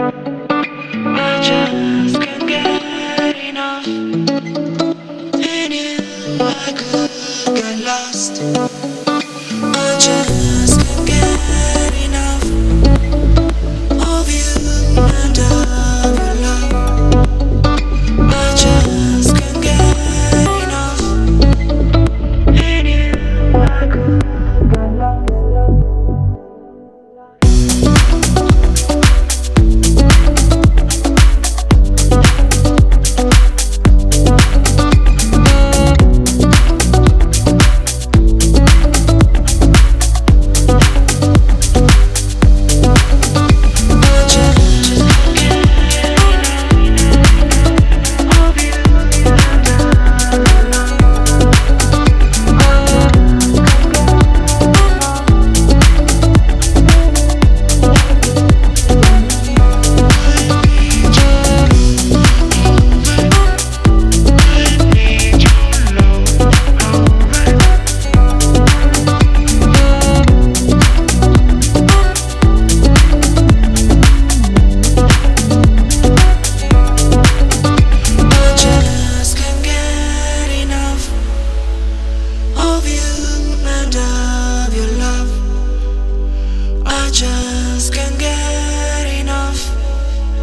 I just can't get enough. In you, I could get lost. I just can't get enough of you and of your love. I just can't get enough. In you, I could get lost. Just can't get enough.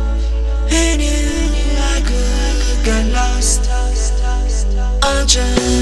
In you, I could get lost. I just